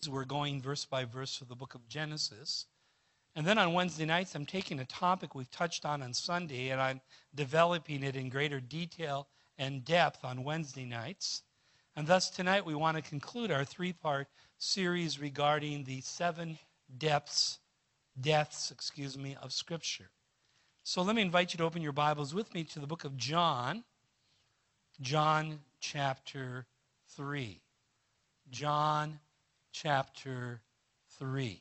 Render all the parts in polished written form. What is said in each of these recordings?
series. We're going verse by verse through the book of Genesis. And then on Wednesday nights, I'm taking a topic we've touched on Sunday, and I'm developing it in greater detail and depth on Wednesday nights. And thus tonight we want to conclude our three-part series regarding the 7 deaths of Scripture. So let me invite you to open your Bibles with me to the book of John, John chapter 3. John chapter 3.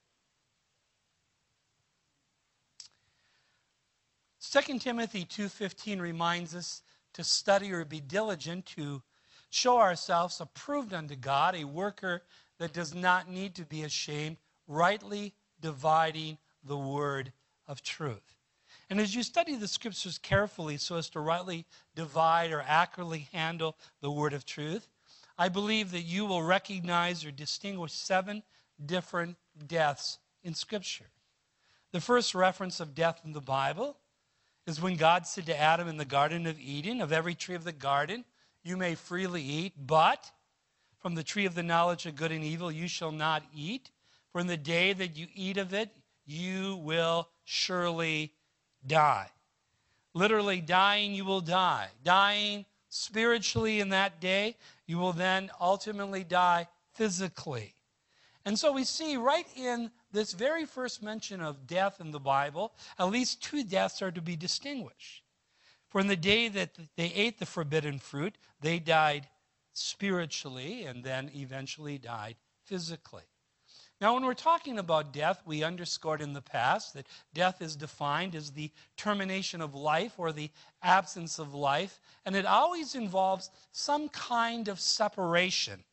2 Timothy 2:15 reminds us to study or be diligent to show ourselves approved unto God, a worker that does not need to be ashamed, rightly dividing the word of truth. And as you study the Scriptures carefully so as to rightly divide or accurately handle the word of truth, I believe that you will recognize or distinguish 7 different deaths in Scripture. The first reference of death in the Bible is when God said to Adam in the Garden of Eden, "Of every tree of the garden you may freely eat, but from the tree of the knowledge of good and evil you shall not eat, for in the day that you eat of it you will surely die." Literally, dying, you will die. Dying spiritually in that day, you will then ultimately die physically. And so we see right in this very first mention of death in the Bible, at least 2 deaths are to be distinguished. For in the day that they ate the forbidden fruit, they died spiritually and then eventually died physically. Now, when we're talking about death, we underscored in the past that death is defined as the termination of life or the absence of life, and it always involves some kind of separation.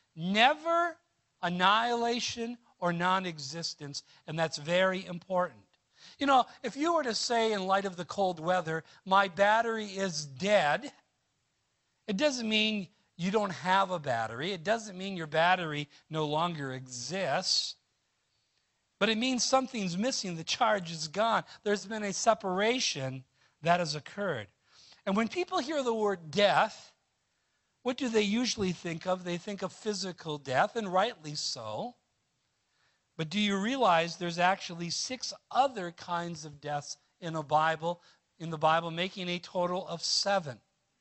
Never annihilation or non-existence, and that's very important. You know, if you were to say in light of the cold weather, "My battery is dead," it doesn't mean you don't have a battery. It doesn't mean your battery no longer exists. But it means something's missing. The charge is gone. There's been a separation that has occurred. And when people hear the word death, what do they usually think of? They think of physical death, and rightly so. But do you realize there's actually 6 other kinds of deaths in the Bible, making a total of 7?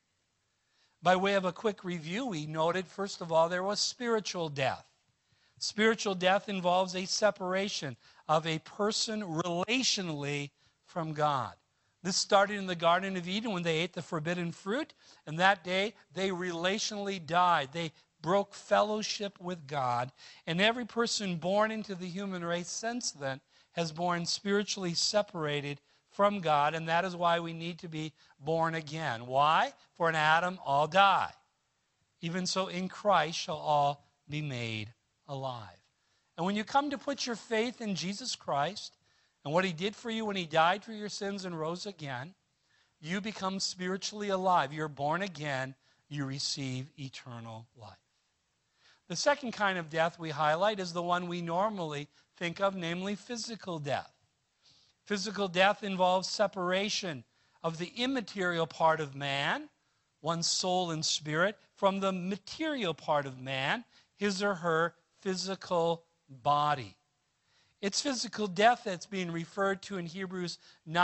By way of a quick review, we noted, first of all, there was spiritual death. Spiritual death involves a separation of a person relationally from God. This started in the Garden of Eden when they ate the forbidden fruit, and that day they relationally died. They broke fellowship with God, and every person born into the human race since then has born spiritually separated from God, and that is why we need to be born again. Why? For in Adam all die. Even so in Christ shall all be made alive. And when you come to put your faith in Jesus Christ and what he did for you when he died for your sins and rose again, you become spiritually alive. You're born again. You receive eternal life. The second kind of death we highlight is the one we normally think of, namely physical death. Physical death involves separation of the immaterial part of man, one's soul and spirit, from the material part of man, his or her physical body. It's physical death that's being referred to in Hebrews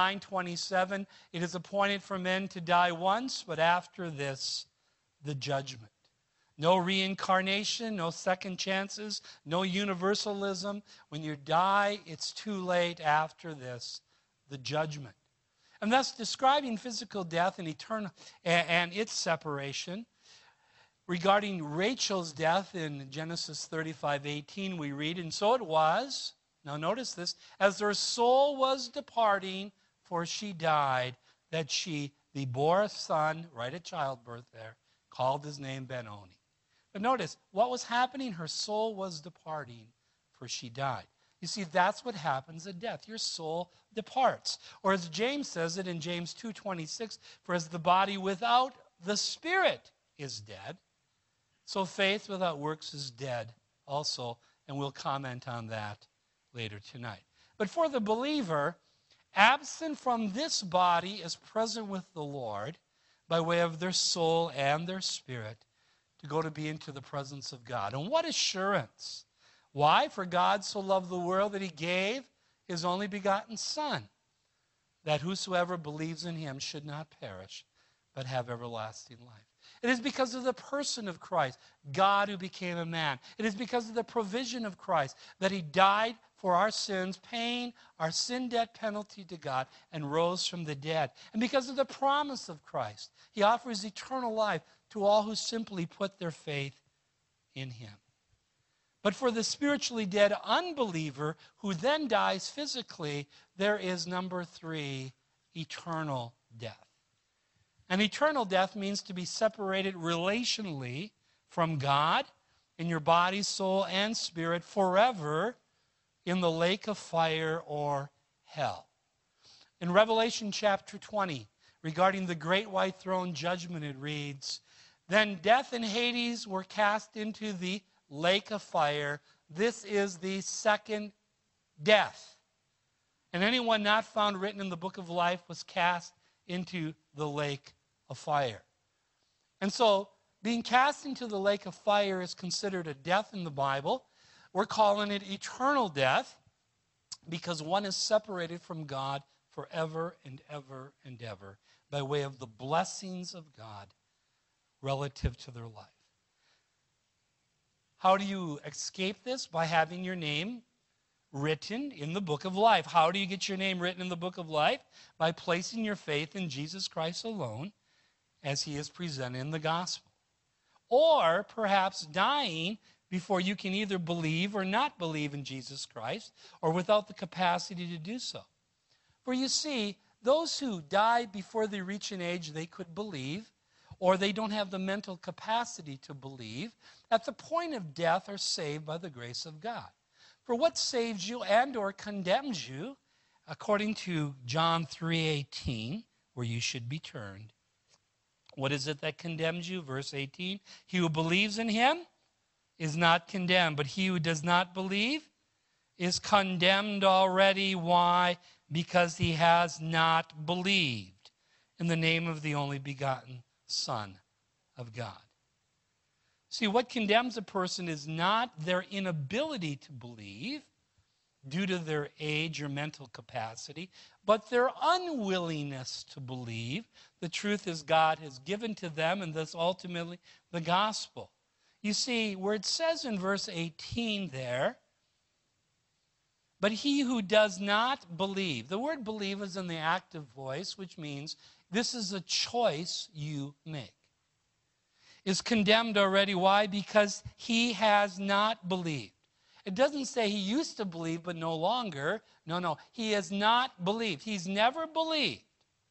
9:27. It is appointed for men to die once, but after this, the judgment. No reincarnation, no second chances, no universalism. When you die, it's too late. After this, the judgment. And thus describing physical death and eternal and its separation. Regarding Rachel's death in Genesis 35:18, we read, "And so it was," now notice this, "as her soul was departing, for she died, that she bore a son," right at childbirth there, "called his name Benoni." But notice, what was happening? Her soul was departing, for she died. You see, that's what happens at death. Your soul departs. Or as James says it in James 2:26, "For as the body without the spirit is dead, so faith without works is dead also." And we'll comment on that later tonight. But for the believer, absent from this body is present with the Lord by way of their soul and their spirit, to go to be into the presence of God. And what assurance, Why? For God so loved the world that he gave his only begotten Son, that whosoever believes in him should not perish, but have everlasting life. It is because of the person of Christ, God who became a man. It is because of the provision of Christ that he died for our sins, paying our sin debt penalty to God, and rose from the dead. And because of the promise of Christ, he offers eternal life to all who simply put their faith in him. But for the spiritually dead unbeliever who then dies physically, there is number 3, eternal death. And eternal death means to be separated relationally from God in your body, soul, and spirit forever in the lake of fire or hell. In Revelation chapter 20, regarding the great white throne judgment, it reads, "Then death and Hades were cast into the lake of fire. This is the second death. And anyone not found written in the book of life was cast into the lake of fire." And so, being cast into the lake of fire is considered a death in the Bible. We're calling it eternal death because one is separated from God forever and ever and ever by way of the blessings of God relative to their life. How do you escape this? By having your name written in the book of life. How do you get your name written in the book of life? By placing your faith in Jesus Christ alone as he is presented in the gospel. Or perhaps dying before you can either believe or not believe in Jesus Christ, or without the capacity to do so. For you see, those who die before they reach an age they could believe, or they don't have the mental capacity to believe, at the point of death are saved by the grace of God. For what saves you and or condemns you, according to John 3:18, where you should be turned. What is it that condemns you? Verse 18, "He who believes in him is not condemned, but he who does not believe is condemned already." Why? Because he has not believed in the name of the only begotten Son of God. See, what condemns a person is not their inability to believe due to their age or mental capacity, but their unwillingness to believe the truth as God has given to them, and thus ultimately the gospel. You see, where it says in verse 18 there, "But he who does not believe," the word believe is in the active voice, which means this is a choice you make, "is condemned already." Why? Because he has not believed. It doesn't say he used to believe but no longer. No. He has not believed. He's never believed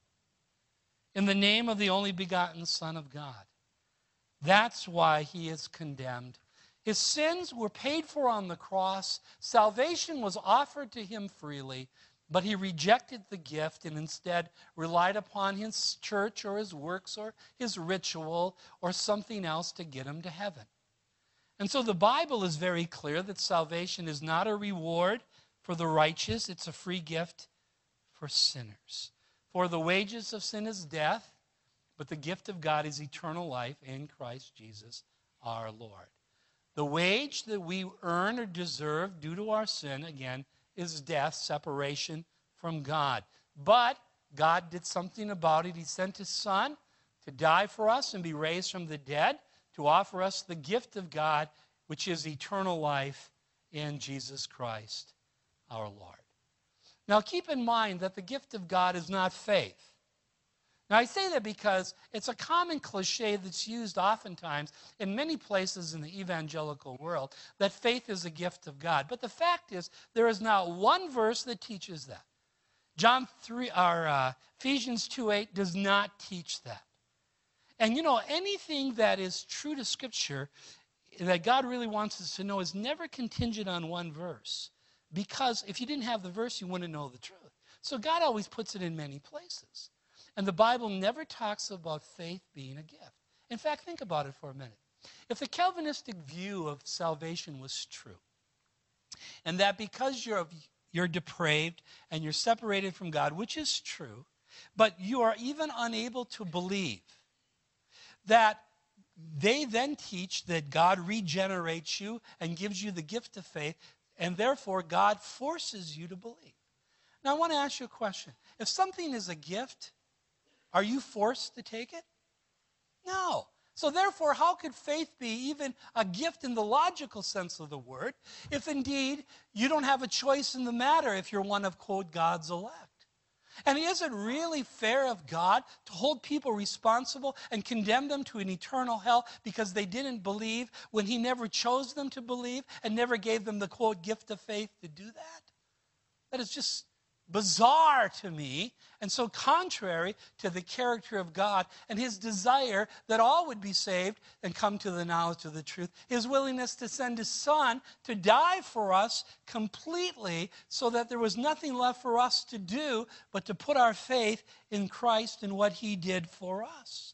in the name of the only begotten Son of God. That's why he is condemned. His sins were paid for on the cross. Salvation was offered to him freely, but he rejected the gift and instead relied upon his church or his works or his ritual or something else to get him to heaven. And so the Bible is very clear that salvation is not a reward for the righteous. It's a free gift for sinners. For the wages of sin is death, but the gift of God is eternal life in Christ Jesus our Lord. The wage that we earn or deserve due to our sin, again, is death, separation from God. But God did something about it. He sent his Son to die for us and be raised from the dead, to offer us the gift of God, which is eternal life in Jesus Christ our Lord. Now keep in mind that the gift of God is not faith. Now I say that because it's a common cliche that's used oftentimes in many places in the evangelical world, that faith is a gift of God. But the fact is, there is not one verse that teaches that. Ephesians 2:8 does not teach that. And you know, anything that is true to Scripture that God really wants us to know is never contingent on one verse. Because if you didn't have the verse, you wouldn't know the truth. So God always puts it in many places. And the Bible never talks about faith being a gift. In fact, think about it for a minute. If the Calvinistic view of salvation was true, and that because you're depraved and you're separated from God, which is true, but you are even unable to believe that they then teach that God regenerates you and gives you the gift of faith, and therefore God forces you to believe. Now I want to ask you a question. If something is a gift, are you forced to take it? No. So therefore, how could faith be even a gift in the logical sense of the word, if indeed you don't have a choice in the matter if you're one of, quote, God's elect? And is it really fair of God to hold people responsible and condemn them to an eternal hell because they didn't believe when he never chose them to believe and never gave them the, quote, gift of faith to do that? That is just bizarre to me, and so contrary to the character of God and his desire that all would be saved and come to the knowledge of the truth. His willingness to send his son to die for us completely so that there was nothing left for us to do but to put our faith in Christ and what he did for us.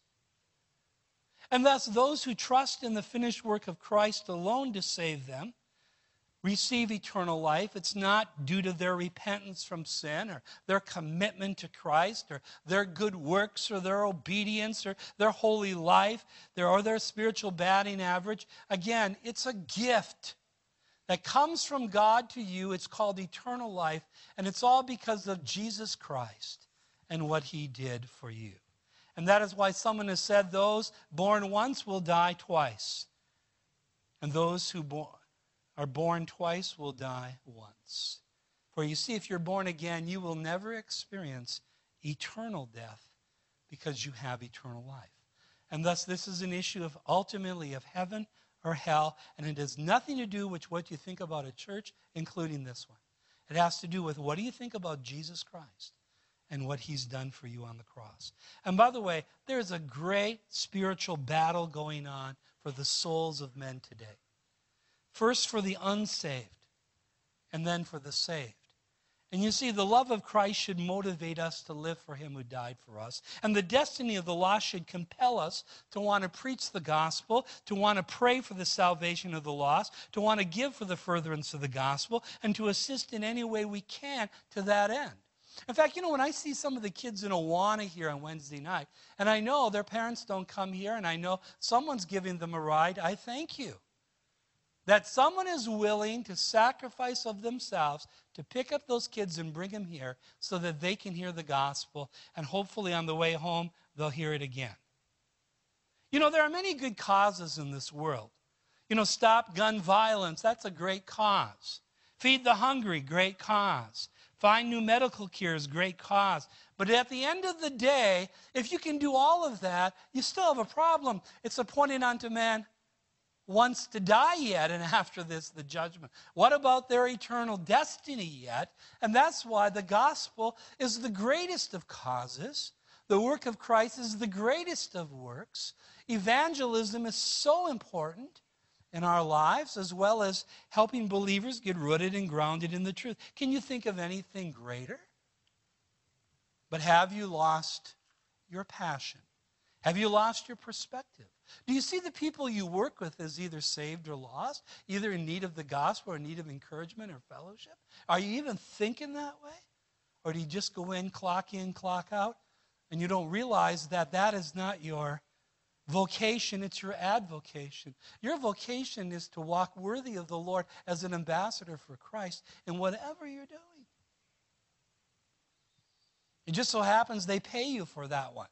And thus those who trust in the finished work of Christ alone to save them receive eternal life. It's not due to their repentance from sin or their commitment to Christ or their good works or their obedience or their holy life or their spiritual batting average. Again, it's a gift that comes from God to you. It's called eternal life, and it's all because of Jesus Christ and what he did for you. And that is why someone has said those born once will die twice, and those who are born twice will die once. For you see, if you're born again, you will never experience eternal death because you have eternal life. And thus this is an issue of ultimately of heaven or hell, and it has nothing to do with what you think about a church, including this one. It has to do with what do you think about Jesus Christ and what he's done for you on the cross. And by the way, there's a great spiritual battle going on for the souls of men today. First for the unsaved, and then for the saved. And you see, the love of Christ should motivate us to live for him who died for us. And the destiny of the lost should compel us to want to preach the gospel, to want to pray for the salvation of the lost, to want to give for the furtherance of the gospel, and to assist in any way we can to that end. In fact, when I see some of the kids in Awana here on Wednesday night, and I know their parents don't come here, and I know someone's giving them a ride, I thank you. That someone is willing to sacrifice of themselves to pick up those kids and bring them here so that they can hear the gospel, and hopefully on the way home they'll hear it again. There are many good causes in this world. Stop gun violence, that's a great cause. Feed the hungry, great cause. Find new medical cures, great cause. But at the end of the day, if you can do all of that, you still have a problem. It's appointed unto man wants to die yet, and after this, the judgment. What about their eternal destiny yet? And that's why the gospel is the greatest of causes. The work of Christ is the greatest of works. Evangelism is so important in our lives, as well as helping believers get rooted and grounded in the truth. Can you think of anything greater? But have you lost your passion? Have you lost your perspective? Do you see the people you work with as either saved or lost, either in need of the gospel or in need of encouragement or fellowship? Are you even thinking that way? Or do you just go in, clock out, and you don't realize that that is not your vocation, it's your advocation. Your vocation is to walk worthy of the Lord as an ambassador for Christ in whatever you're doing. It just so happens they pay you for that one.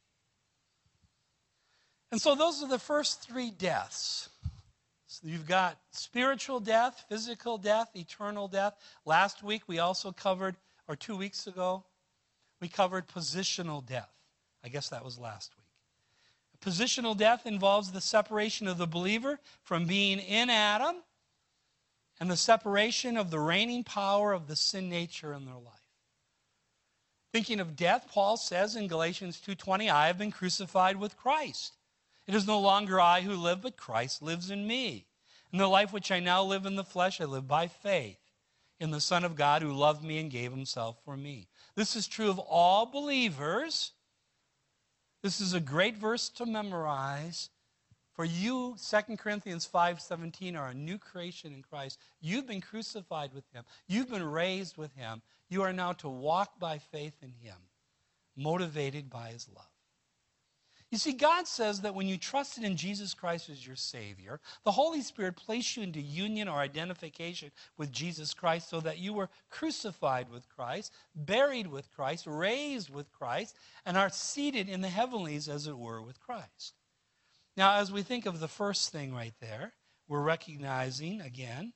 And so those are the first three deaths. So you've got spiritual death, physical death, eternal death. Last week we also covered, or 2 weeks ago, we covered positional death. I guess that was last week. Positional death involves the separation of the believer from being in Adam and the separation of the reigning power of the sin nature in their life. Thinking of death, Paul says in Galatians 2:20, I have been crucified with Christ. It is no longer I who live, but Christ lives in me. In the life which I now live in the flesh, I live by faith in the Son of God who loved me and gave himself for me. This is true of all believers. This is a great verse to memorize. For you, 2 Corinthians 5:17, are a new creation in Christ. You've been crucified with him. You've been raised with him. You are now to walk by faith in him, motivated by his love. You see, God says that when you trusted in Jesus Christ as your Savior, the Holy Spirit placed you into union or identification with Jesus Christ so that you were crucified with Christ, buried with Christ, raised with Christ, and are seated in the heavenlies, as it were, with Christ. Now, as we think of the first thing right there, we're recognizing, again,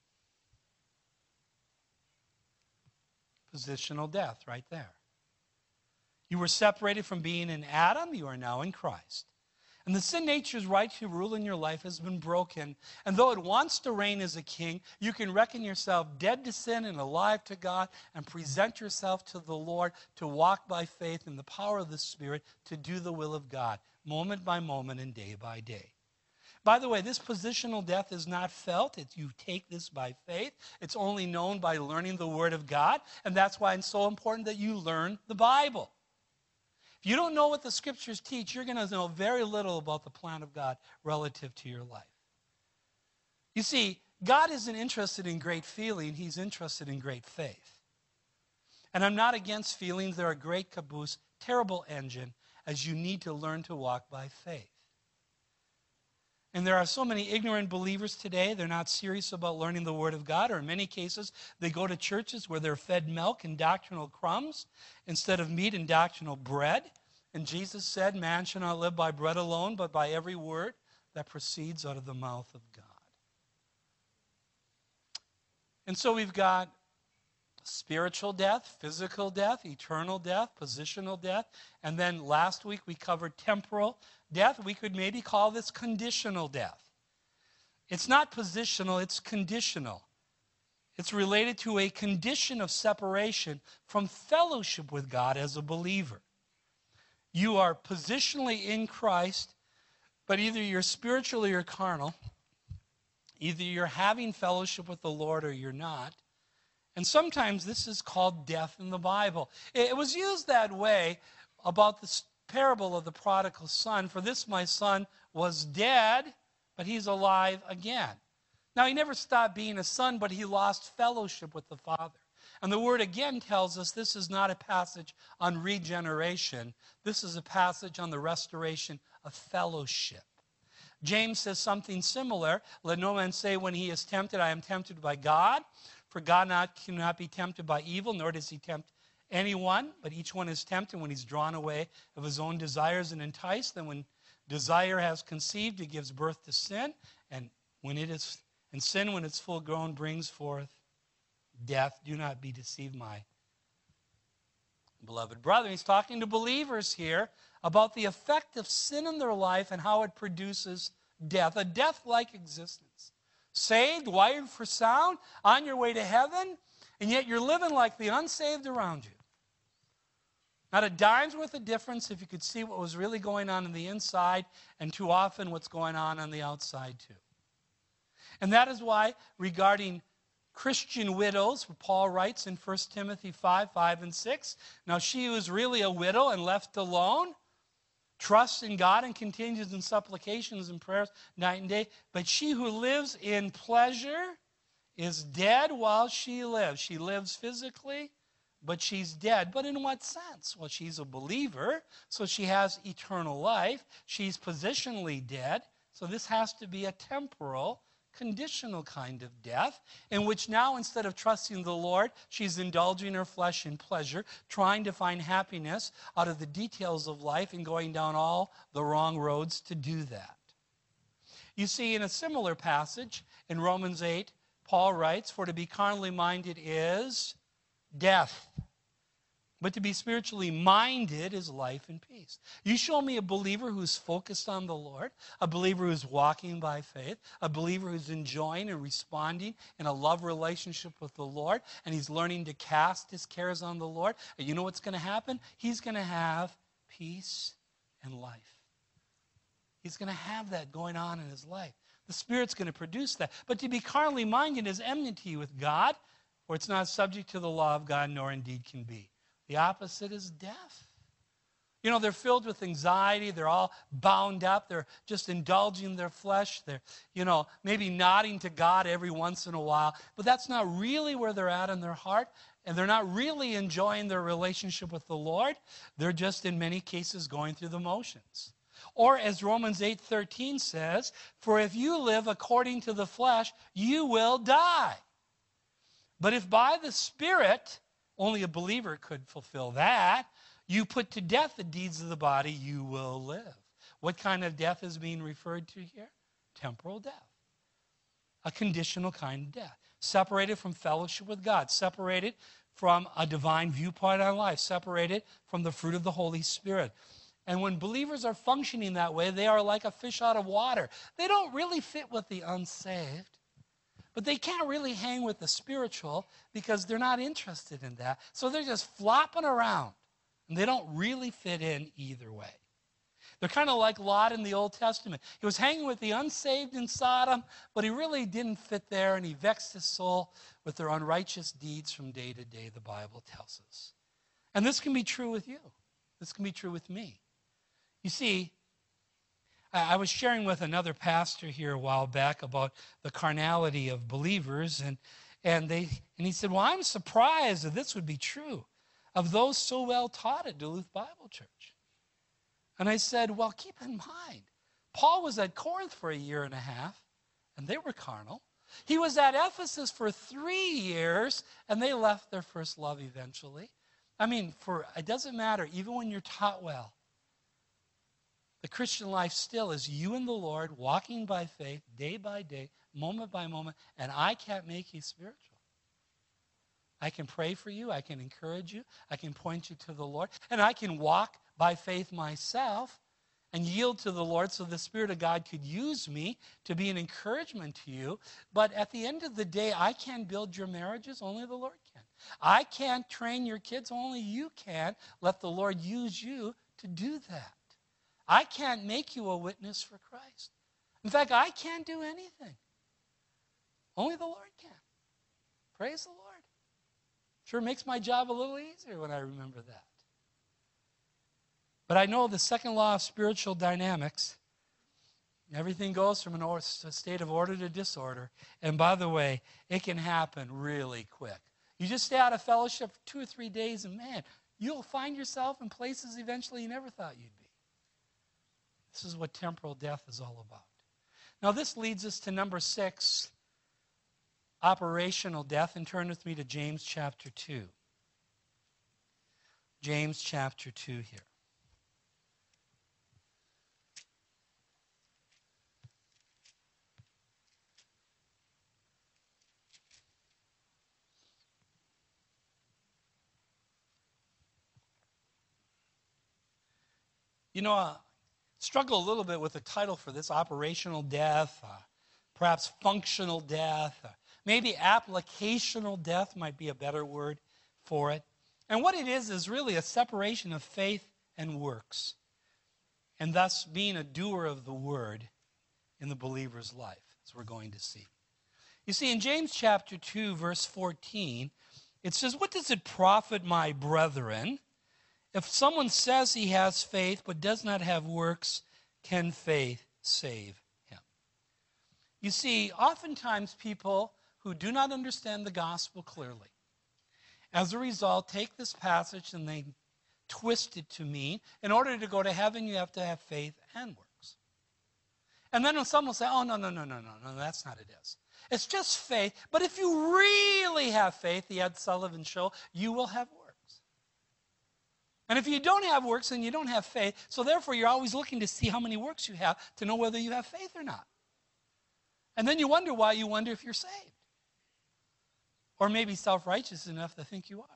positional death right there. You were separated from being in Adam. You are now in Christ. And the sin nature's right to rule in your life has been broken. And though it wants to reign as a king, you can reckon yourself dead to sin and alive to God and present yourself to the Lord to walk by faith in the power of the Spirit to do the will of God, moment by moment and day by day. By the way, this positional death is not felt. You take this by faith. It's only known by learning the Word of God. And that's why it's so important that you learn the Bible. If you don't know what the Scriptures teach, you're going to know very little about the plan of God relative to your life. You see, God isn't interested in great feeling. He's interested in great faith. And I'm not against feelings. They're a great caboose, terrible engine, as you need to learn to walk by faith. And there are so many ignorant believers today, they're not serious about learning the Word of God, or in many cases, they go to churches where they're fed milk and doctrinal crumbs instead of meat and doctrinal bread. And Jesus said, man shall not live by bread alone, but by every word that proceeds out of the mouth of God. And so we've got spiritual death, physical death, eternal death, positional death, and then last week we covered temporal death. We could maybe call this conditional death. It's not positional, it's conditional. It's related to a condition of separation from fellowship with God as a believer. You are positionally in Christ, but either you're spiritual or you're carnal. Either you're having fellowship with the Lord or you're not. And sometimes this is called death in the Bible. It was used that way about the parable of the prodigal son. For this my son was dead, but he's alive again. Now, he never stopped being a son, but he lost fellowship with the Father. And the word again tells us this is not a passage on regeneration. This is a passage on the restoration of fellowship. James says something similar. Let no man say when he is tempted, I am tempted by God. For God cannot be tempted by evil, nor does he tempt anyone. But each one is tempted when he's drawn away of his own desires and enticed. Then when desire has conceived, it gives birth to sin. And sin, when it's full grown, brings forth death. Do not be deceived, my beloved brother. He's talking to believers here about the effect of sin in their life and how it produces death, a death-like existence. Saved, wired for sound, on your way to heaven, and yet you're living like the unsaved around you. Not a dime's worth of difference if you could see what was really going on the inside, and too often what's going on the outside too. And that is why, regarding Christian widows, Paul writes in 1 Timothy 5 and 6, now she who is really a widow and left alone, trusts in God and continues in supplications and prayers night and day. But she who lives in pleasure is dead while she lives. She lives physically, but she's dead. But in what sense? Well, she's a believer, so she has eternal life. She's positionally dead, so this has to be a temporal, conditional kind of death, in which now instead of trusting the Lord, she's indulging her flesh in pleasure, trying to find happiness out of the details of life and going down all the wrong roads to do that. You see, in a similar passage in Romans 8, Paul writes, for to be carnally minded is death, but to be spiritually minded is life and peace. You show me a believer who's focused on the Lord, a believer who's walking by faith, a believer who's enjoying and responding in a love relationship with the Lord, and he's learning to cast his cares on the Lord. And you know what's going to happen? He's going to have peace and life. He's going to have that going on in his life. The Spirit's going to produce that. But to be carnally minded is enmity with God, for it's not subject to the law of God, nor indeed can be. The opposite is death. You know, they're filled with anxiety. They're all bound up. They're just indulging their flesh. They're, maybe nodding to God every once in a while. But that's not really where they're at in their heart. And they're not really enjoying their relationship with the Lord. They're just, in many cases, going through the motions. Or as Romans 8:13 says, for if you live according to the flesh, you will die. But if by the Spirit, only a believer could fulfill that, you put to death the deeds of the body, you will live. What kind of death is being referred to here? Temporal death. A conditional kind of death. Separated from fellowship with God. Separated from a divine viewpoint on life. Separated from the fruit of the Holy Spirit. And when believers are functioning that way, they are like a fish out of water. They don't really fit with the unsaved. But they can't really hang with the spiritual because they're not interested in that. So they're just flopping around. And they don't really fit in either way. They're kind of like Lot in the Old Testament. He was hanging with the unsaved in Sodom, but he really didn't fit there, and he vexed his soul with their unrighteous deeds from day to day, the Bible tells us. And this can be true with you. This can be true with me. You see, I was sharing with another pastor here a while back about the carnality of believers, and he said, well, I'm surprised that this would be true of those so well taught at Duluth Bible Church. And I said, well, keep in mind, Paul was at Corinth for 1.5 years, and they were carnal. He was at Ephesus for 3 years, and they left their first love eventually. I mean, it doesn't matter, even when you're taught well. The Christian life still is you and the Lord walking by faith, day by day, moment by moment, and I can't make you spiritual. I can pray for you, I can encourage you, I can point you to the Lord, and I can walk by faith myself and yield to the Lord so the Spirit of God could use me to be an encouragement to you. But at the end of the day, I can't build your marriages, only the Lord can. I can't train your kids, only you can. Let the Lord use you to do that. I can't make you a witness for Christ. In fact, I can't do anything. Only the Lord can. Praise the Lord. Sure makes my job a little easier when I remember that. But I know the second law of spiritual dynamics, everything goes from a state of order to disorder. And by the way, it can happen really quick. You just stay out of fellowship for 2 or 3 days, and man, you'll find yourself in places eventually you never thought you'd be. This is what temporal death is all about. Now this leads us to number 6, operational death. And turn with me to James chapter 2. James chapter 2 here. You know, I struggle a little bit with the title for this, operational death, perhaps functional death, maybe applicational death might be a better word for it. And what it is really a separation of faith and works, and thus being a doer of the word in the believer's life, as we're going to see. You see, in James chapter 2, verse 14, it says, what does it profit, my brethren, if someone says he has faith but does not have works, can faith save him? You see, oftentimes people who do not understand the gospel clearly, as a result, take this passage and they twist it to mean, in order to go to heaven, you have to have faith and works. And then someone will say, oh, no, that's not it is. It's just faith, but if you really have faith, the Ed Sullivan Show, you will have works. And if you don't have works, then you don't have faith. So therefore, you're always looking to see how many works you have to know whether you have faith or not. And then you wonder why you wonder if you're saved. Or maybe self-righteous enough to think you are.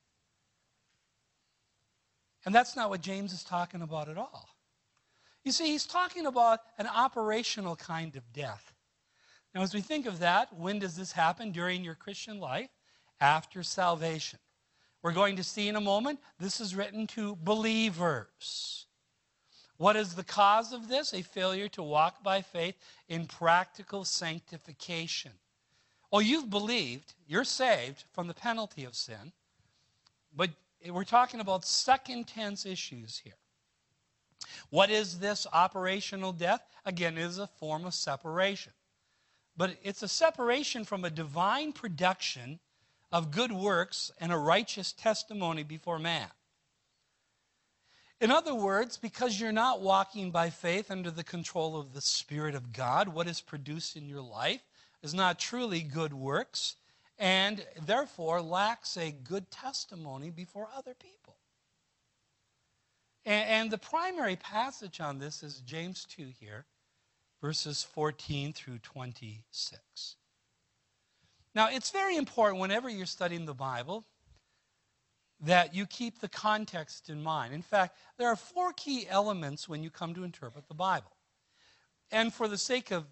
And that's not what James is talking about at all. You see, he's talking about an operational kind of death. Now, as we think of that, when does this happen during your Christian life? After salvation. We're going to see in a moment, this is written to believers. What is the cause of this? A failure to walk by faith in practical sanctification. Oh, you've believed, you're saved from the penalty of sin, but we're talking about second tense issues here. What is this operational death? Again, it is a form of separation. But it's a separation from a divine production of good works and a righteous testimony before man. In other words, because you're not walking by faith under the control of the Spirit of God, what is produced in your life is not truly good works and therefore lacks a good testimony before other people. And the primary passage on this is James 2 here, verses 14 through 26. Now, it's very important whenever you're studying the Bible that you keep the context in mind. In fact, there are 4 key elements when you come to interpret the Bible. And for the sake of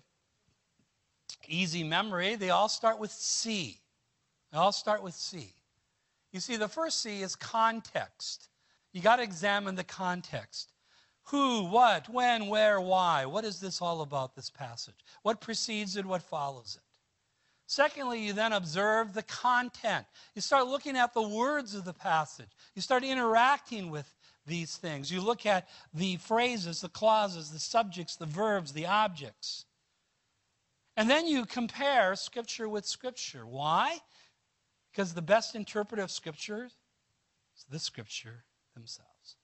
easy memory, they all start with C. They all start with C. You see, the first C is context. You got to examine the context. Who, what, when, where, why? What is this all about, this passage? What precedes it, what follows it? Secondly, you then observe the content. You start looking at the words of the passage. You start interacting with these things. You look at the phrases, the clauses, the subjects, the verbs, the objects. And then you compare Scripture with Scripture. Why? Because the best interpreter of Scripture is the Scripture themselves.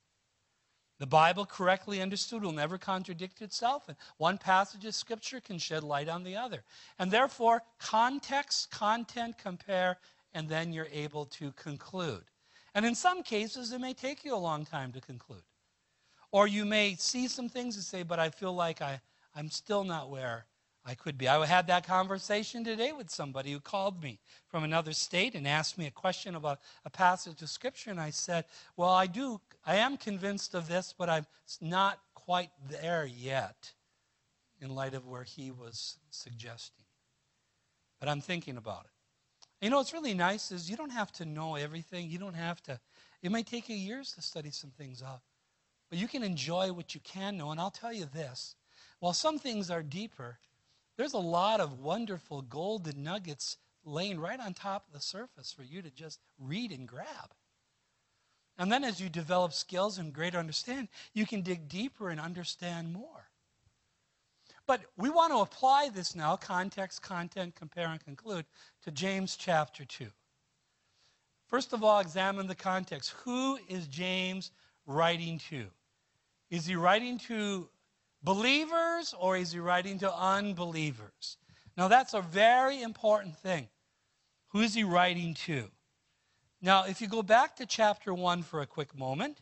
The Bible, correctly understood, will never contradict itself, and one passage of Scripture can shed light on the other. And therefore, context, content, compare, and then you're able to conclude. And in some cases, it may take you a long time to conclude. Or you may see some things and say, but I feel like I'm still not where I could be. I had that conversation today with somebody who called me from another state and asked me a question about a passage of Scripture, and I said, well, I am convinced of this, but I'm not quite there yet in light of where he was suggesting. But I'm thinking about it. You know, what's really nice is you don't have to know everything. You don't have to. It might take you years to study some things out. But you can enjoy what you can know, and I'll tell you this. While some things are deeper, there's a lot of wonderful golden nuggets laying right on top of the surface for you to just read and grab. And then as you develop skills and greater understanding, you can dig deeper and understand more. But we want to apply this now, context, content, compare, and conclude, to James chapter 2. First of all, examine the context. Who is James writing to? Is he writing to believers or is he writing to unbelievers? Now that's a very important thing. Who is he writing to? Now if you go back to chapter 1 for a quick moment,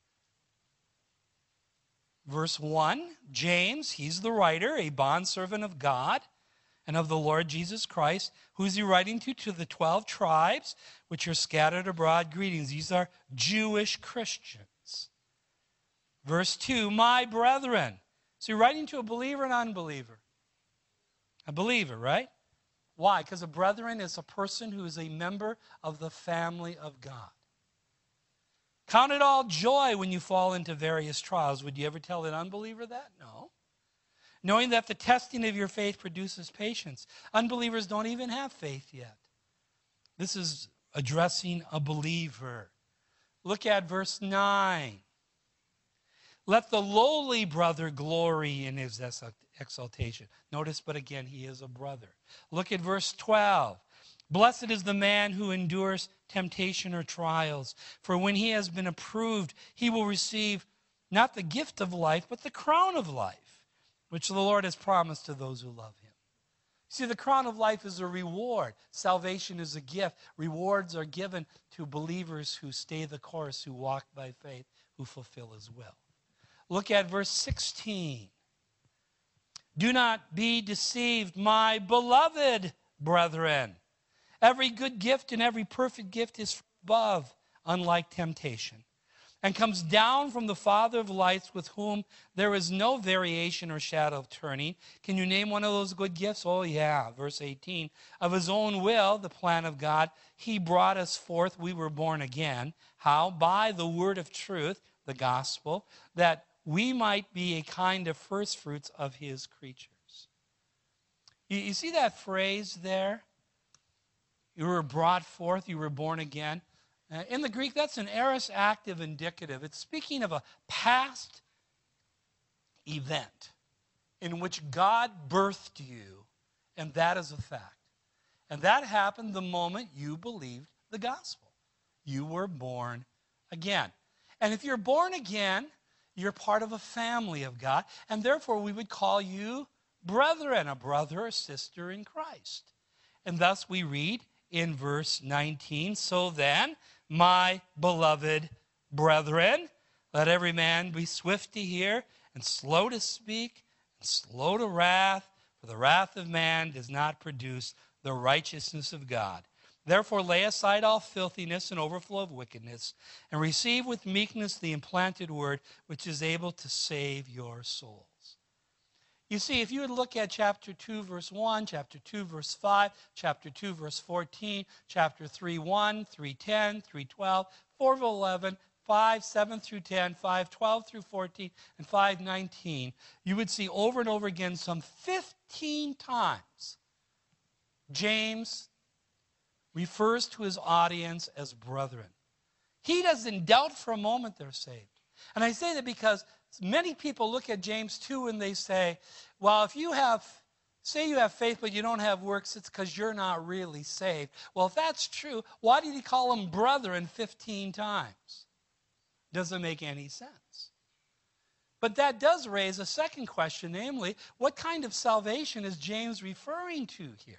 verse 1, James, he's the writer, a bondservant of God and of the Lord Jesus Christ. Who is he writing to? To the 12 tribes which are scattered abroad. Greetings. These are Jewish Christians. Verse 2, my brethren. So you're writing to a believer and unbeliever. A believer, right? Why? Because a brethren is a person who is a member of the family of God. Count it all joy when you fall into various trials. Would you ever tell an unbeliever that? No. Knowing that the testing of your faith produces patience. Unbelievers don't even have faith yet. This is addressing a believer. Look at verse 9. Let the lowly brother glory in his exaltation. Notice, but again, he is a brother. Look at verse 12. Blessed is the man who endures temptation or trials, for when he has been approved, he will receive not the gift of life, but the crown of life, which the Lord has promised to those who love him. See, the crown of life is a reward. Salvation is a gift. Rewards are given to believers who stay the course, who walk by faith, who fulfill his will. Look at verse 16. Do not be deceived, my beloved brethren. Every good gift and every perfect gift is from above, unlike temptation, and comes down from the Father of lights, with whom there is no variation or shadow of turning. Can you name one of those good gifts? Oh yeah, verse 18. Of his own will, the plan of God, he brought us forth. We were born again. How? By the word of truth, the gospel, that we might be a kind of first fruits of his creatures. You see that phrase there? You were brought forth, you were born again. In the Greek, that's an aorist active indicative. It's speaking of a past event in which God birthed you, and that is a fact. And that happened the moment you believed the gospel. You were born again. And if you're born again, you're part of a family of God. And therefore, we would call you brethren, a brother or sister in Christ. And thus we read in verse 19, so then, my beloved brethren, let every man be swift to hear and slow to speak and slow to wrath, for the wrath of man does not produce the righteousness of God. Therefore lay aside all filthiness and overflow of wickedness, and receive with meekness the implanted word, which is able to save your souls. You see, if you would look at chapter 2, verse 1, chapter 2, verse 5, chapter 2, verse 14, chapter 3, 1, 3, 10, 3, 12, 4, 11, 5, 7 through 10, 5, 12 through 14, and 5, 19, you would see over and over again some 15 times James refers to his audience as brethren. He doesn't doubt for a moment they're saved. And I say that because many people look at James 2 and they say, well, if you have, say you have faith but you don't have works, it's because you're not really saved. Well, if that's true, why did he call them brethren 15 times? Doesn't make any sense. But that does raise a second question, namely, what kind of salvation is James referring to here?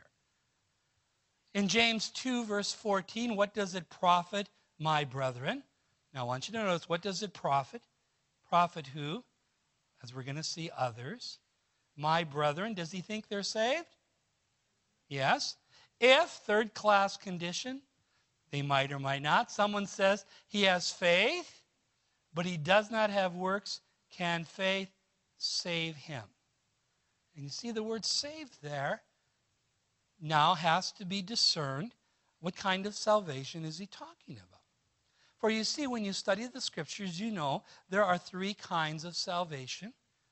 In James 2, verse 14, what does it profit, my brethren? Now, I want you to notice, what does it profit? Profit who? As we're going to see, others. My brethren, does he think they're saved? Yes. If, third class condition, they might or might not. Someone says he has faith, but he does not have works. Can faith save him? And you see the word saved there now has to be discerned. What kind of salvation is he talking about? For you see, when you study the scriptures, you know there are three kinds of salvation.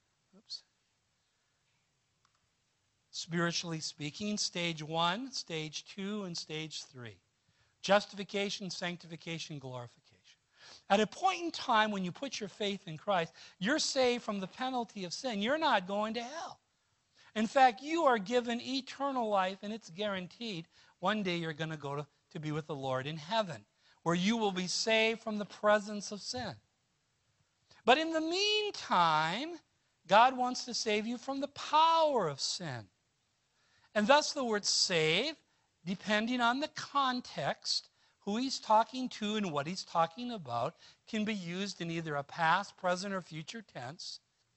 Spiritually speaking, stage 1, stage 2, and stage 3. Justification, sanctification, glorification. At a point in time when you put your faith in Christ, you're saved from the penalty of sin. You're not going to hell. In fact, you are given eternal life, and it's guaranteed. One day you're going to go to be with the Lord in heaven, where you will be saved from the presence of sin. But in the meantime, God wants to save you from the power of sin. And thus the word save, depending on the context, who he's talking to and what he's talking about, can be used in either a past, present, or future tense.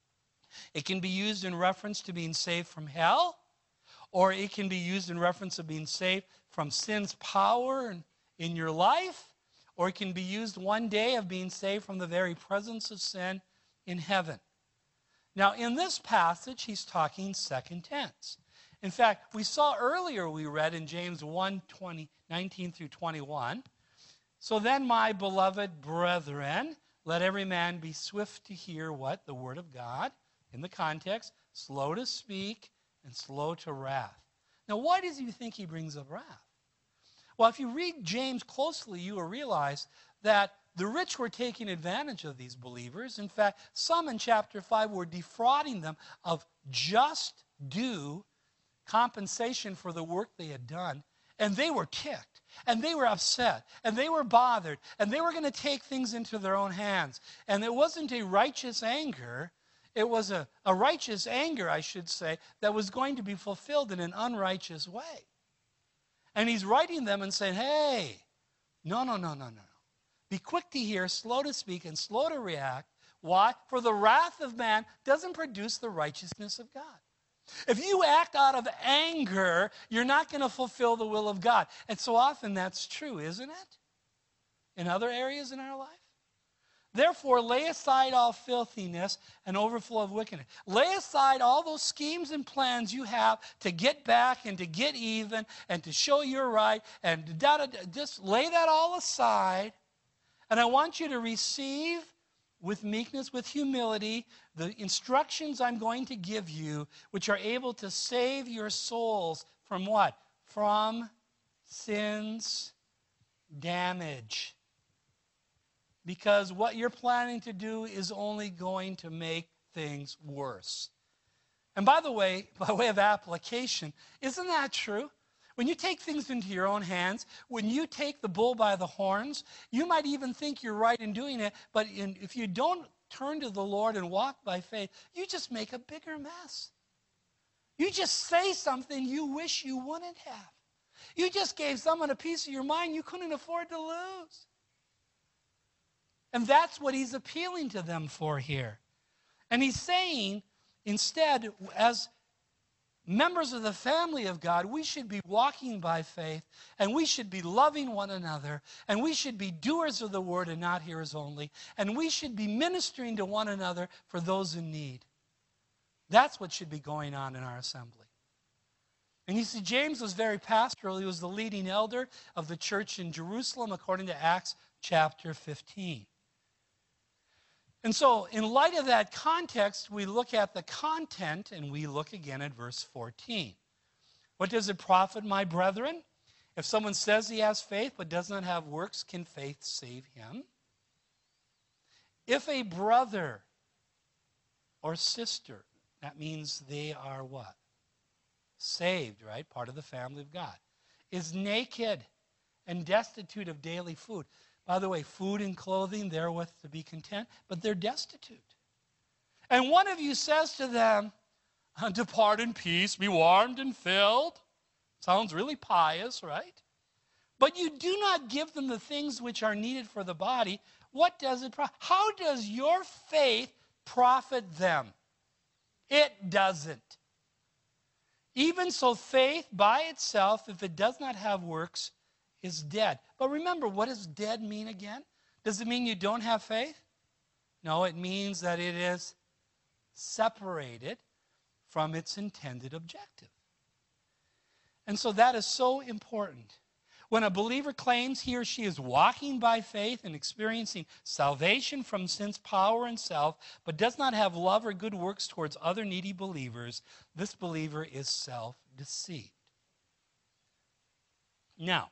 It can be used in reference to being saved from hell, or it can be used in reference to being saved from sin's power in your life, or it can be used one day of being saved from the very presence of sin in heaven. Now, in this passage, he's talking second tense. In fact, we saw earlier, we read in James 1, 19 through 21, so then, my beloved brethren, let every man be swift to hear what? The word of God. In the context, slow to speak and slow to wrath. Now, why does he think he brings up wrath? Well, if you read James closely, you will realize that the rich were taking advantage of these believers. In fact, some in chapter 5 were defrauding them of just due compensation for the work they had done. And they were ticked, and they were upset, and they were bothered, and they were going to take things into their own hands. And it wasn't a righteous anger. It was a righteous anger, I should say, that was going to be fulfilled in an unrighteous way. And he's writing them and saying, hey, no. Be quick to hear, slow to speak, and slow to react. Why? For the wrath of man doesn't produce the righteousness of God. If you act out of anger, you're not going to fulfill the will of God. And so often that's true, isn't it? In other areas in our life. Therefore, lay aside all filthiness and overflow of wickedness. Lay aside all those schemes and plans you have to get back and to get even and to show you're right. And just lay that all aside. And I want you to receive with meekness, with humility, the instructions I'm going to give you, which are able to save your souls from what? From sin's damage. Because what you're planning to do is only going to make things worse. And by the way, by way of application, isn't that true? When you take things into your own hands, when you take the bull by the horns, you might even think you're right in doing it, but if you don't turn to the Lord and walk by faith, you just make a bigger mess. You just say something you wish you wouldn't have. You just gave someone a piece of your mind you couldn't afford to lose. And that's what he's appealing to them for here. And he's saying, instead, as members of the family of God, we should be walking by faith, and we should be loving one another, and we should be doers of the word and not hearers only, and we should be ministering to one another for those in need. That's what should be going on in our assembly. And you see, James was very pastoral. He was the leading elder of the church in Jerusalem, according to Acts chapter 15. And so, in light of that context, we look at the content, and we look again at verse 14. What does it profit, my brethren? If someone says he has faith but does not have works, can faith save him? If a brother or sister, that means they are what? Saved, right? Part of the family of God. Is naked and destitute of daily food. By the way, food and clothing therewith to be content, but they're destitute. And one of you says to them, depart in peace, be warmed and filled. Sounds really pious, right? But you do not give them the things which are needed for the body. What does it profit? How does your faith profit them? It doesn't. Even so, faith by itself, if it does not have works, is dead. But remember, what does dead mean again? Does it mean you don't have faith? No, it means that it is separated from its intended objective. And so that is so important. When a believer claims he or she is walking by faith and experiencing salvation from sin's power and self, but does not have love or good works towards other needy believers, this believer is self-deceived. Now,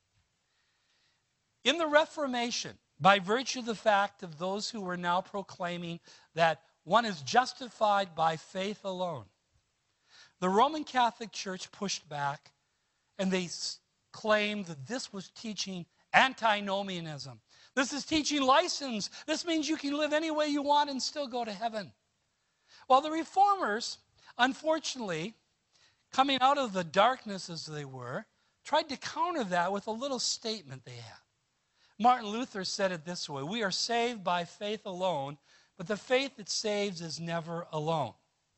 in the Reformation, by virtue of the fact of those who were now proclaiming that one is justified by faith alone, the Roman Catholic Church pushed back, and they claimed that this was teaching antinomianism. This is teaching license. This means you can live any way you want and still go to heaven. Well, the Reformers, unfortunately, coming out of the darkness as they were, tried to counter that with a little statement they had. Martin Luther said it this way: we are saved by faith alone, but the faith that saves is never alone.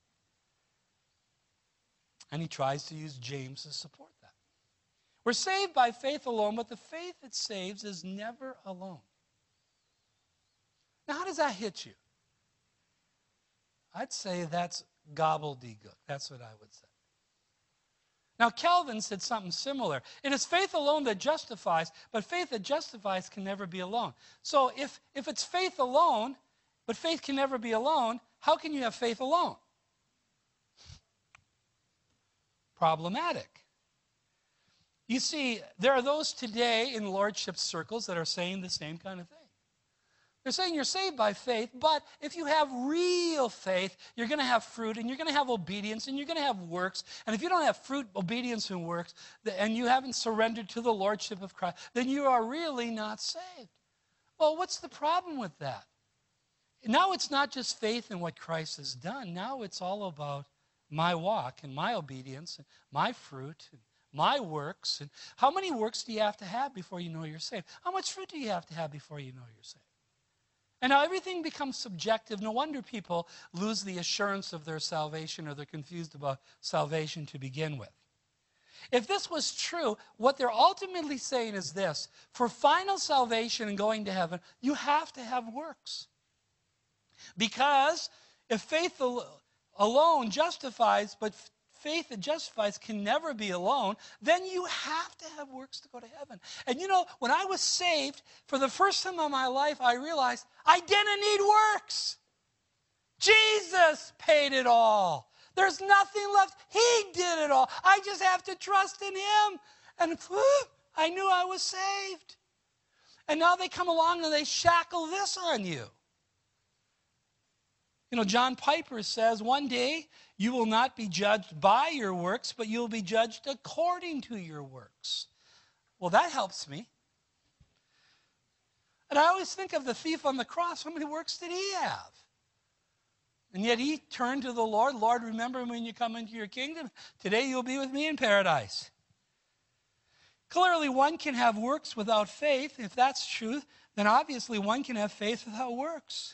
And he tries to use James to support that. We're saved by faith alone, but the faith that saves is never alone. Now, how does that hit you? I'd say that's gobbledygook. That's what I would say. Now, Calvin said something similar. It is faith alone that justifies, but faith that justifies can never be alone. So if it's faith alone, but faith can never be alone, how can you have faith alone? Problematic. You see, there are those today in lordship circles that are saying the same kind of thing. They're saying you're saved by faith, but if you have real faith, you're going to have fruit, and you're going to have obedience, and you're going to have works. And if you don't have fruit, obedience, and works, and you haven't surrendered to the lordship of Christ, then you are really not saved. Well, what's the problem with that? Now it's not just faith in what Christ has done. Now it's all about my walk and my obedience and my fruit and my works. And how many works do you have to have before you know you're saved? How much fruit do you have to have before you know you're saved? And now everything becomes subjective. No wonder people lose the assurance of their salvation, or they're confused about salvation to begin with. If this was true, what they're ultimately saying is this: for final salvation and going to heaven, you have to have works. Because if faith alone justifies, but faith that justifies can never be alone, then you have to have works to go to heaven. And you know, when I was saved, for the first time in my life, I realized I didn't need works. Jesus paid it all. There's nothing left. He did it all. I just have to trust in him. And I knew I was saved. And now they come along and they shackle this on you. You know, John Piper says, one day you will not be judged by your works, but you'll be judged according to your works. Well, that helps me. And I always think of the thief on the cross. How many works did he have? And yet he turned to the Lord. Lord, remember when you come into your kingdom. Today you'll be with me in paradise. Clearly, one can have works without faith. If that's true, then obviously one can have faith without works.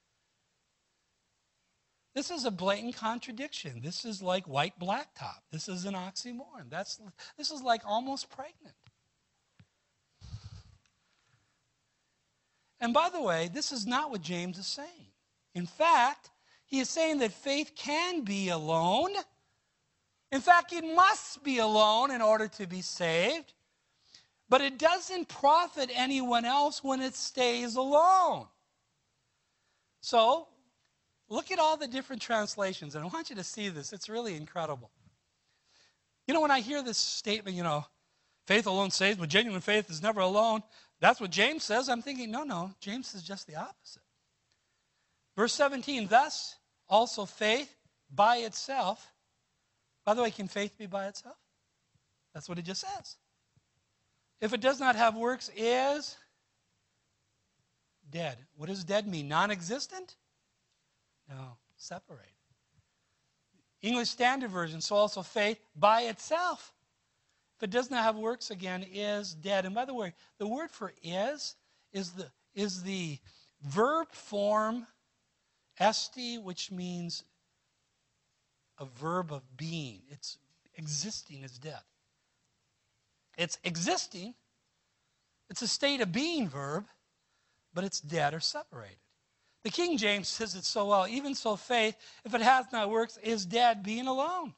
This is a blatant contradiction. This is like white blacktop. This is an oxymoron. This is like almost pregnant. And by the way, this is not what James is saying. In fact, he is saying that faith can be alone. In fact, it must be alone in order to be saved. But it doesn't profit anyone else when it stays alone. So, look at all the different translations, and I want you to see this. It's really incredible. You know, when I hear this statement, you know, faith alone saves, but genuine faith is never alone. That's what James says. I'm thinking, no, James says just the opposite. Verse 17, thus also faith by itself. By the way, can faith be by itself? That's what it just says. If it does not have works, is dead. What does dead mean? Non-existent? No, separated. English Standard Version, so also faith by itself. If it does not have works, again, is dead. And by the way, the word for is the verb form esti, which means a verb of being. It's existing is dead. It's existing. It's a state of being verb, but it's dead or separated. The King James says it so well. Even so, faith, if it has not works, is dead, being alone.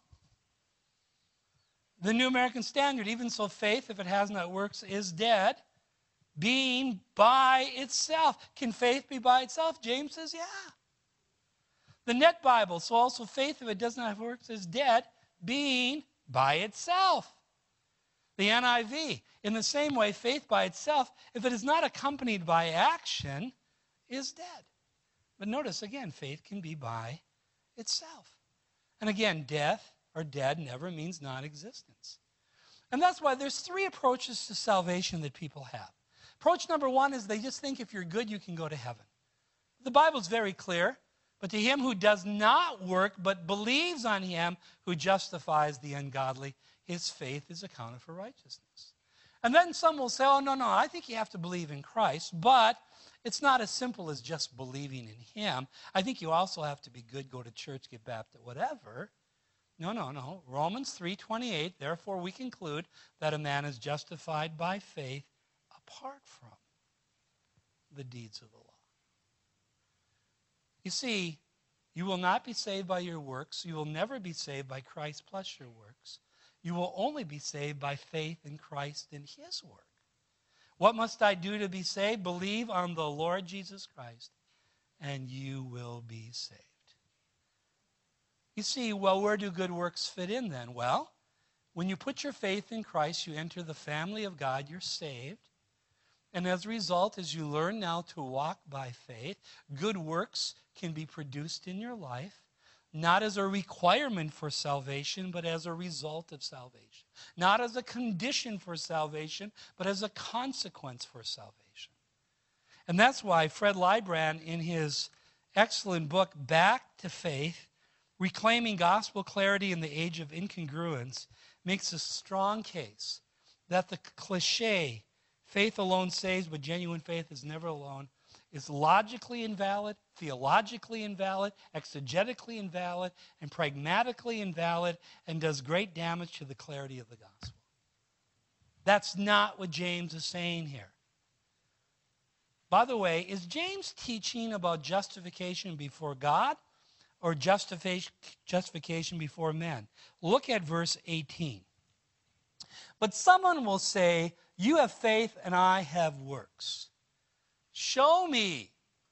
The New American Standard, even so, faith, if it has not works, is dead, being by itself. Can faith be by itself? James says, yeah. The Net Bible, so also faith, if it does not have works, is dead, being by itself. The NIV, in the same way, faith by itself, if it is not accompanied by action, is dead. But notice, again, faith can be by itself. And again, death or dead never means non-existence. And that's why there's three approaches to salvation that people have. Approach number one is they just think if you're good, you can go to heaven. The Bible's very clear. But to him who does not work, but believes on him who justifies the ungodly, his faith is accounted for righteousness. And then some will say, oh, no, I think you have to believe in Christ, but it's not as simple as just believing in him. I think you also have to be good, go to church, get baptized, whatever. No. Romans 3:28, therefore we conclude that a man is justified by faith apart from the deeds of the law. You see, you will not be saved by your works. You will never be saved by Christ plus your works. You will only be saved by faith in Christ and his work. What must I do to be saved? Believe on the Lord Jesus Christ, and you will be saved. You see, well, where do good works fit in then? Well, when you put your faith in Christ, you enter the family of God, you're saved. And as a result, as you learn now to walk by faith, good works can be produced in your life, not as a requirement for salvation, but as a result of salvation. Not as a condition for salvation, but as a consequence for salvation. And that's why Fred Leibrand, in his excellent book, Back to Faith, Reclaiming Gospel Clarity in the Age of Incongruence, makes a strong case that the cliche, faith alone saves, but genuine faith is never alone, is logically invalid, theologically invalid, exegetically invalid, and pragmatically invalid, and does great damage to the clarity of the gospel. That's not what James is saying here. By the way, is James teaching about justification before God or justification before men? Look at verse 18. But someone will say, you have faith and I have works. Show me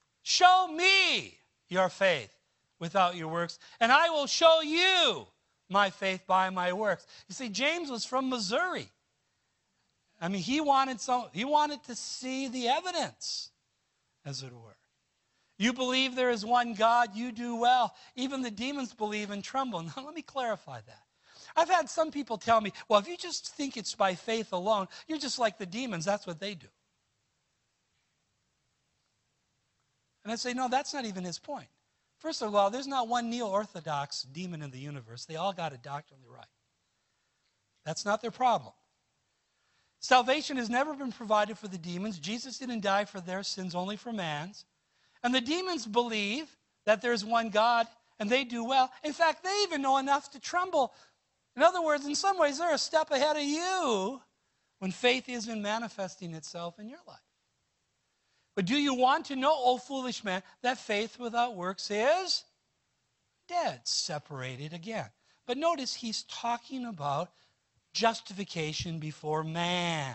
your faith without your works, and I will show you my faith by my works. You see, James was from Missouri. I mean, he wanted to see the evidence, as it were. You believe there is one God, you do well. Even the demons believe and tremble. Now, let me clarify that. I've had some people tell me, well, if you just think it's by faith alone, you're just like the demons. That's what they do. And I say, no, that's not even his point. First of all, there's not one neo-orthodox demon in the universe. They all got it doctrinally right. That's not their problem. Salvation has never been provided for the demons. Jesus didn't die for their sins, only for man's. And the demons believe that there's one God, and they do well. In fact, they even know enough to tremble. In other words, in some ways, they're a step ahead of you when faith isn't manifesting itself in your life. But do you want to know, O foolish man, that faith without works is dead, separated again. But notice he's talking about justification before man,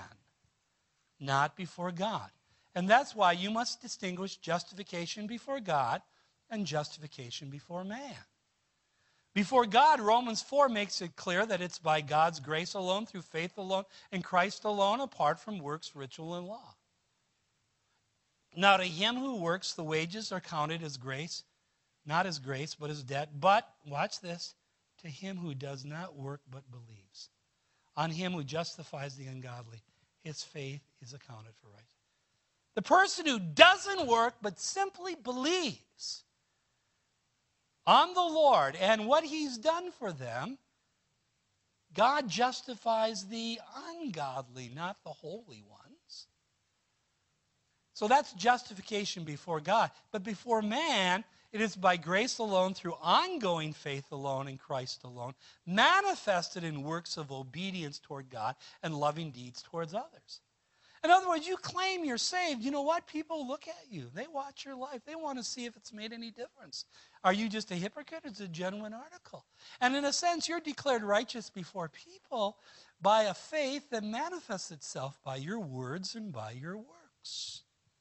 not before God. And that's why you must distinguish justification before God and justification before man. Before God, Romans 4 makes it clear that it's by God's grace alone, through faith alone, in Christ alone, apart from works, ritual, and law. Now to him who works, the wages are counted as grace, not as grace, but as debt. But, watch this, to him who does not work but believes. On him who justifies the ungodly, his faith is accounted for righteousness. The person who doesn't work but simply believes on the Lord and what he's done for them, God justifies the ungodly, not the holy ones. So that's justification before God. But before man, it is by grace alone, through ongoing faith alone in Christ alone, manifested in works of obedience toward God and loving deeds towards others. In other words, you claim you're saved. You know what? People look at you. They watch your life. They want to see if it's made any difference. Are you just a hypocrite or is it a genuine article? And in a sense, you're declared righteous before people by a faith that manifests itself by your words and by your works.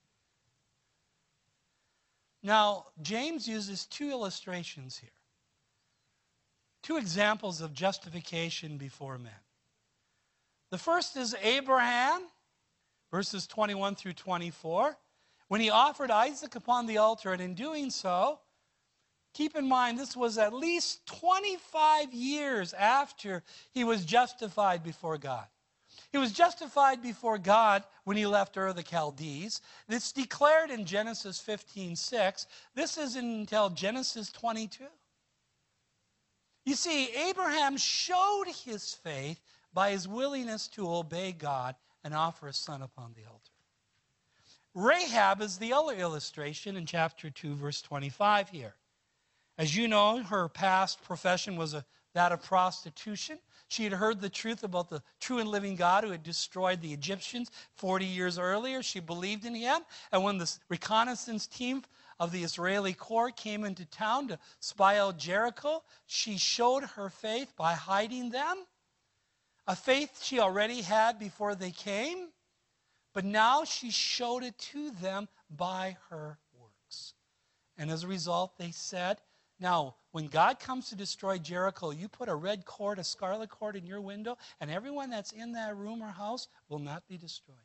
Now, James uses two illustrations here. Two examples of justification before men. The first is Abraham, verses 21 through 24. When he offered Isaac upon the altar, and in doing so, keep in mind this was at least 25 years after he was justified before God. He was justified before God when he left Ur of the Chaldees. It's declared in Genesis 15:6. This isn't until Genesis 22. You see, Abraham showed his faith by his willingness to obey God and offer a son upon the altar. Rahab is the other illustration in chapter 2, verse 25 here. As you know, her past profession was that of prostitution. She had heard the truth about the true and living God who had destroyed the Egyptians 40 years earlier. She believed in him. And when the reconnaissance team of the Israeli corps came into town to spy out Jericho, she showed her faith by hiding them. A faith she already had before they came, but now she showed it to them by her works. And as a result, they said, now, when God comes to destroy Jericho, you put a red cord, a scarlet cord in your window, and everyone that's in that room or house will not be destroyed.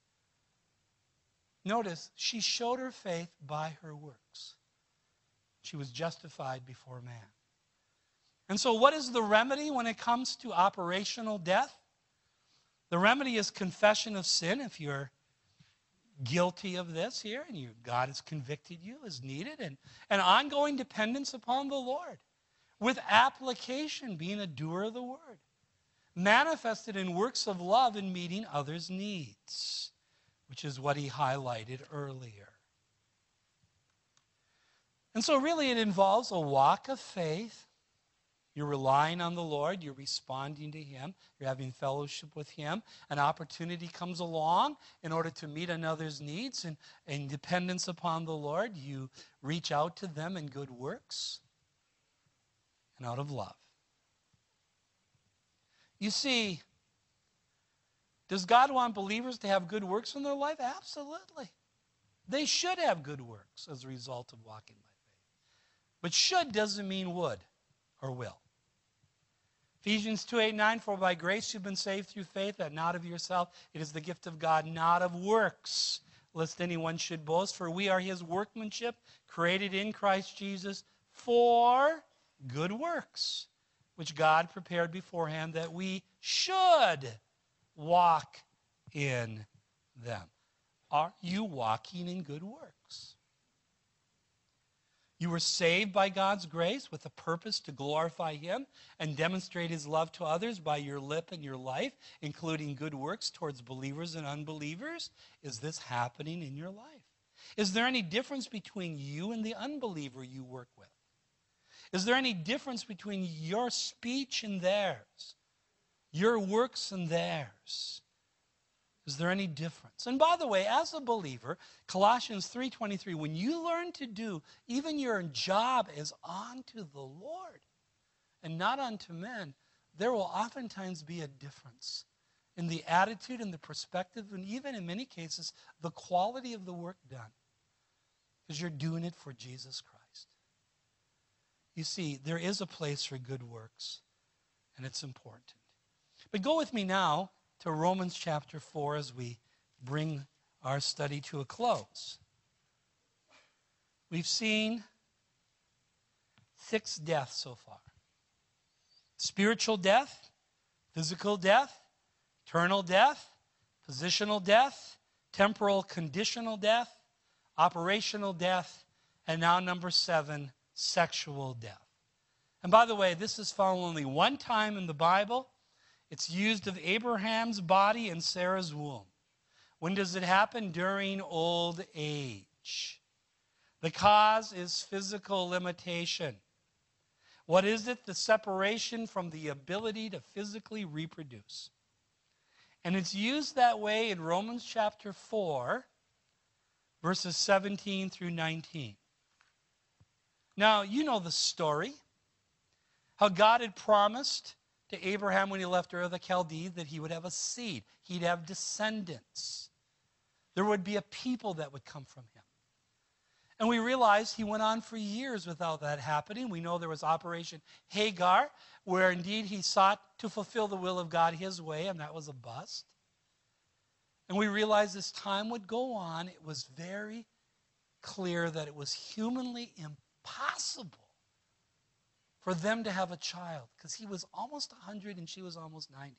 Notice, she showed her faith by her works. She was justified before man. And so what is the remedy when it comes to operational death? The remedy is confession of sin if you're guilty of this here and God has convicted you as needed, and ongoing dependence upon the Lord with application, being a doer of the word, manifested in works of love and meeting others' needs, which is what he highlighted earlier. And so really it involves a walk of faith. You're relying on the Lord. You're responding to him. You're having fellowship with him. An opportunity comes along in order to meet another's needs and in dependence upon the Lord. You reach out to them in good works and out of love. You see, does God want believers to have good works in their life? Absolutely. They should have good works as a result of walking by faith. But should doesn't mean would or will. Ephesians 2:8-9, for by grace you've been saved through faith, that not of yourself, it is the gift of God, not of works, lest anyone should boast, for we are his workmanship, created in Christ Jesus for good works, which God prepared beforehand that we should walk in them. Are you walking in good works? You were saved by God's grace with a purpose to glorify him and demonstrate his love to others by your lip and your life, including good works towards believers and unbelievers. Is this happening in your life? Is there any difference between you and the unbeliever you work with? Is there any difference between your speech and theirs? Your works and theirs? Is there any difference? And by the way, as a believer, Colossians 3:23, when you learn to do even your job as unto the Lord and not unto men, there will oftentimes be a difference in the attitude and the perspective, and even in many cases, the quality of the work done, because you're doing it for Jesus Christ. You see, there is a place for good works, and it's important. But go with me now to Romans chapter 4 as we bring our study to a close. We've seen 6 deaths so far. Spiritual death, physical death, eternal death, positional death, temporal conditional death, operational death, and now number 7, sexual death. And by the way, this is found only one time in the Bible. It's used of Abraham's body and Sarah's womb. When does it happen? During old age. The cause is physical limitation. What is it? The separation from the ability to physically reproduce. And it's used that way in Romans chapter 4, verses 17 through 19. Now, you know the story. How God had promised to Abraham when he left Ur of the Chaldees that he would have a seed. He'd have descendants. There would be a people that would come from him. And we realize he went on for years without that happening. We know there was Operation Hagar, where indeed he sought to fulfill the will of God his way, and that was a bust. And we realize as time would go on, it was very clear that it was humanly impossible for them to have a child, because he was almost 100 and she was almost 90.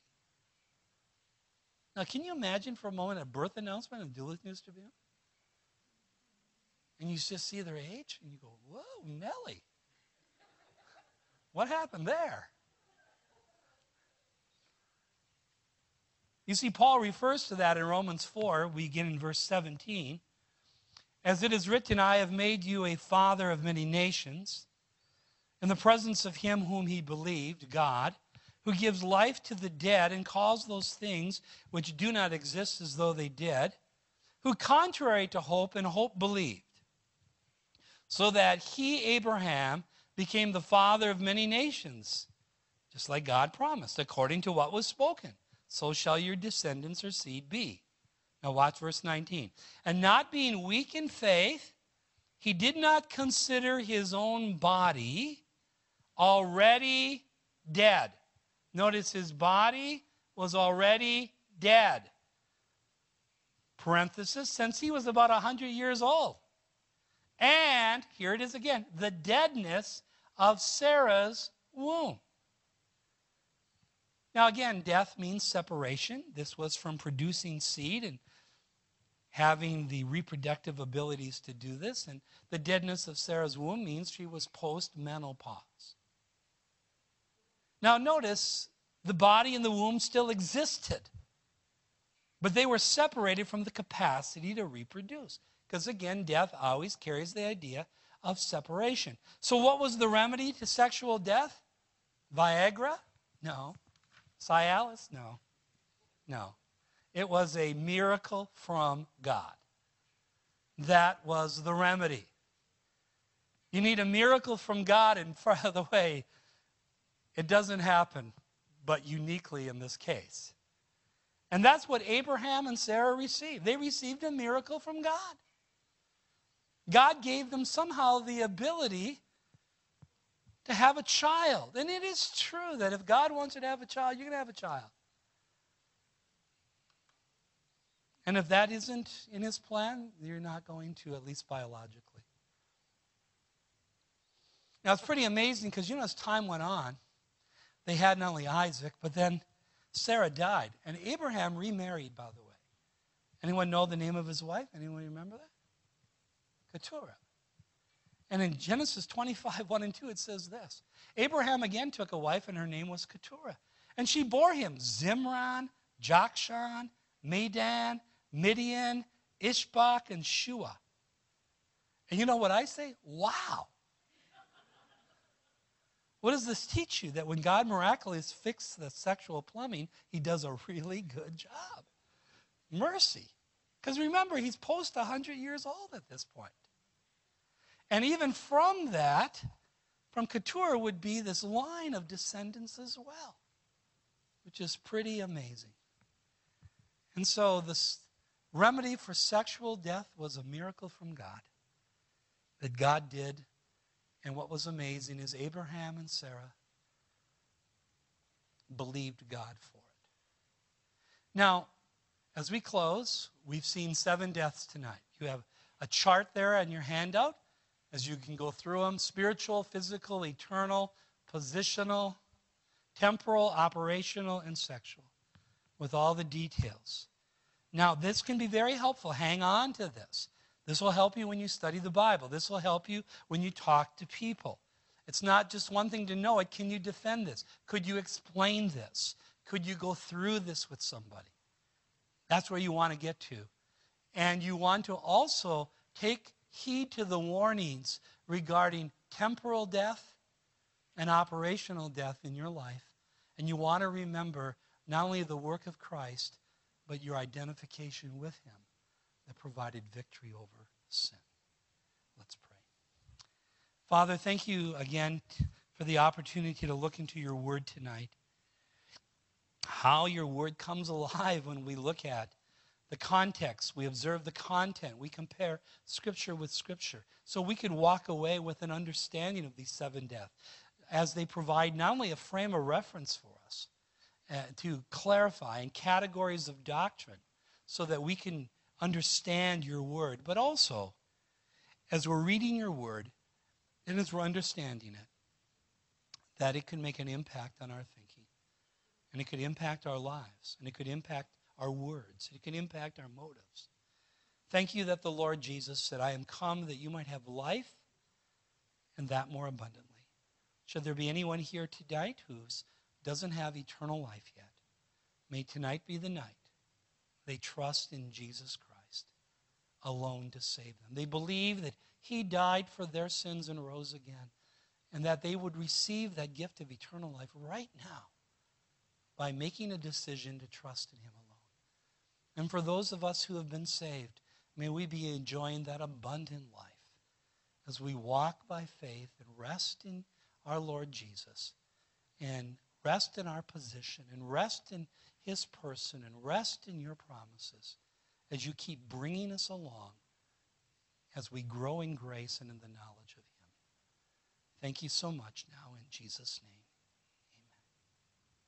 Now, can you imagine for a moment a birth announcement and Duluth News Tribune? And you just see their age, and you go, whoa, Nellie. What happened there? You see, Paul refers to that in Romans 4. We begin in verse 17. As it is written, I have made you a father of many nations, in the presence of him whom he believed, God, who gives life to the dead and calls those things which do not exist as though they did, who contrary to hope and hope believed, so that he, Abraham, became the father of many nations, just like God promised, according to what was spoken. So shall your descendants or seed be. Now watch verse 19. And not being weak in faith, he did not consider his own body already dead. Notice his body was already dead. Parenthesis, since he was about 100 years old. And, here it is again, the deadness of Sarah's womb. Now again, death means separation. This was from producing seed and having the reproductive abilities to do this. And the deadness of Sarah's womb means she was post-menopause. Now notice, the body and the womb still existed, but they were separated from the capacity to reproduce. Because again, death always carries the idea of separation. So what was the remedy to sexual death? Viagra? No. Cialis? No. No. It was a miracle from God. That was the remedy. You need a miracle from God, and by the way, it doesn't happen but uniquely in this case. And that's what Abraham and Sarah received. They received a miracle from God. God gave them somehow the ability to have a child. And it is true that if God wants you to have a child, you're going to have a child. And if that isn't in his plan, you're not going to, at least biologically. Now, it's pretty amazing because, as time went on, they had not only Isaac, but then Sarah died. And Abraham remarried, by the way. Anyone know the name of his wife? Anyone remember that? Keturah. And in Genesis 25, 1 and 2, it says this. Abraham again took a wife, and her name was Keturah. And she bore him Zimran, Jokshan, Medan, Midian, Ishbak, and Shua. And you know what I say? Wow. What does this teach you? That when God miraculously fixes the sexual plumbing, he does a really good job. Mercy. Because remember, he's post 100 years old at this point. And even from that, from Keturah would be this line of descendants as well, which is pretty amazing. And so this remedy for sexual death was a miracle from God that God did. And what was amazing is Abraham and Sarah believed God for it. Now, as we close, we've seen 7 deaths tonight. You have a chart there on your handout as you can go through them: spiritual, physical, eternal, positional, temporal, operational, and sexual, with all the details. Now, this can be very helpful. Hang on to this. This will help you when you study the Bible. This will help you when you talk to people. It's not just one thing to know it. Can you defend this? Could you explain this? Could you go through this with somebody? That's where you want to get to. And you want to also take heed to the warnings regarding temporal death and operational death in your life. And you want to remember not only the work of Christ, but your identification with him that provided victory over sin. Let's pray. Father, thank you again for the opportunity to look into your word tonight. How your word comes alive when we look at the context, we observe the content, we compare Scripture with Scripture, so we could walk away with an understanding of these 7 deaths, as they provide not only a frame of reference for us to clarify in categories of doctrine so that we can understand your word, but also as we're reading your word and as we're understanding it, that it can make an impact on our thinking, and it could impact our lives, and it could impact our words. It can impact our motives. Thank you that the Lord Jesus said, I am come that you might have life and that more abundantly. Should there be anyone here tonight who doesn't have eternal life yet, may tonight be the night they trust in Jesus Christ alone to save them. They believe that he died for their sins and rose again, and that they would receive that gift of eternal life right now by making a decision to trust in him alone. And for those of us who have been saved, may we be enjoying that abundant life as we walk by faith and rest in our Lord Jesus, and rest in our position, and rest in his person, and rest in your promises as you keep bringing us along as we grow in grace and in the knowledge of him. Thank you so much now in Jesus' name.